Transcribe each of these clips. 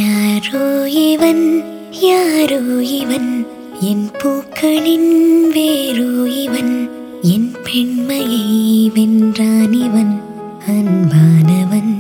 யாரோ இவன் யாரோ இவன் என் பூக்களின் வேரோ இவன் என் பெண்மையை வென்றான் இவன் அன்பானவன்.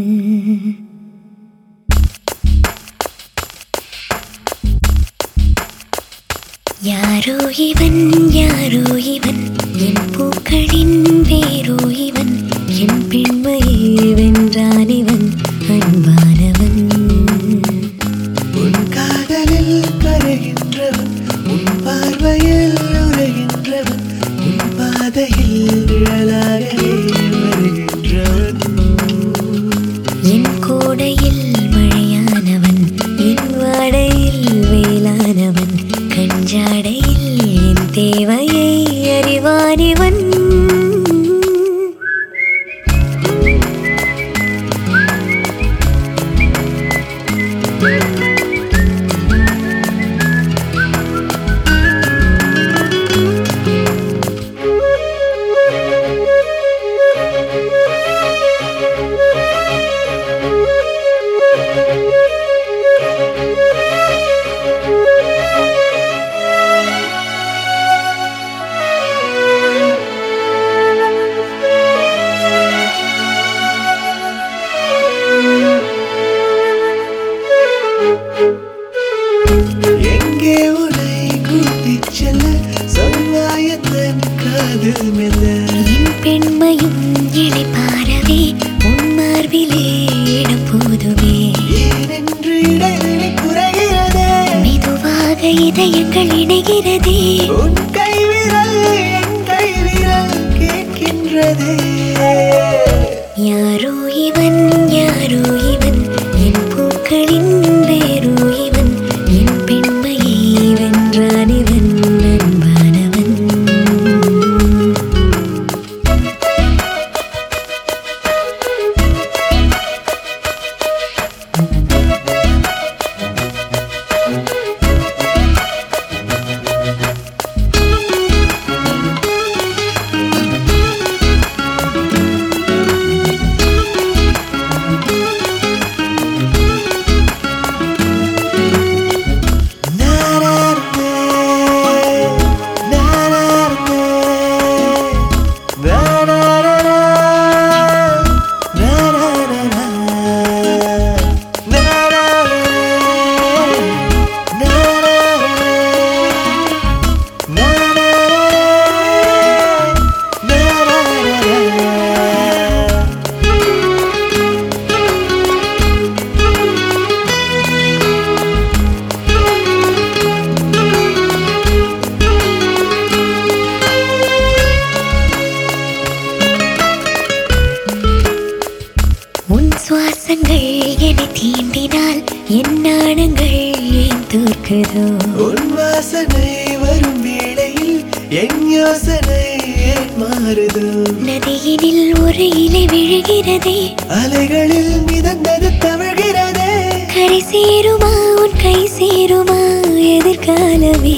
யாரோ இவன் யாரோ இவன் என் பூக்களின் வேரோ இவன் என் பெண்மையை வென்றான் இவன் அன்பானவன். உன் காதலில் கரைகின்றவன் உன் பார்வையில் உரைகின்றவன் உன் பாதையில் நிழலாகவே வருகின்றவன். என் கோடையில் மழையானவன் என் வாடையில் வேளானவன் கஞ்சாடையில் என் தேவையை அறிவானிவன். எங்கே உன்னை கூட்டிச் செல்ல சொல்வாயத்தன் காதல் மெல்ல. என் பெண்மையும் இளைப்பாரவே உன் மார்பிலே இடம் போதுமே. ஏனென்று இடைவெளி குறைகிறதே மெதுவாக இதயங்கள் இணைகிறதே. உன் கைவிரல் என் கைவிரல் கேட்கின்றதே. யாரோ இவன் யாரோ இவன் என் பூக்களின் வேரோ இவன் என் பெண்மையை வென்றான் இவன் அன்பானவன். உன் சுவாசங்கள் என்னை தீண்டினால் என் நாணங்கள் ஏன் தோற்குதோ. உன் வாசனை வரும் வேளையில் என் யோசனை ஏன் மாறுதோ. நதியினில் ஒரு இலை விழுகிறதே. அலைகளில் மிதந்தது தவழ்கிறதே. கரை சேருமா உன் கை சேருமா எதிர்காலமே.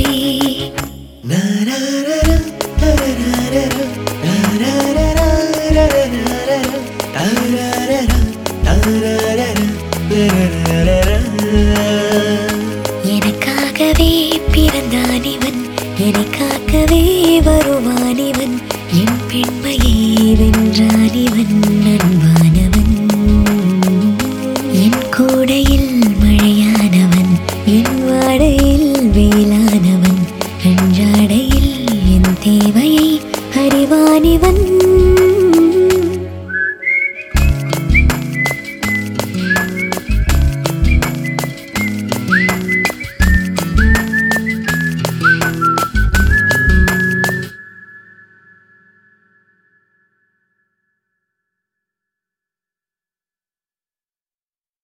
எனக்காகவே பிறந்தான் இவன் எனக்காகவே வருவான் இவன் என் பெண்மையை வென்றான் இவன் அன்பானவன். என் கோடையில் மழையானவன் என் வாடையில் வேளானவன் அன்றாடையில் என் தேவையை அறிவான் இவன்.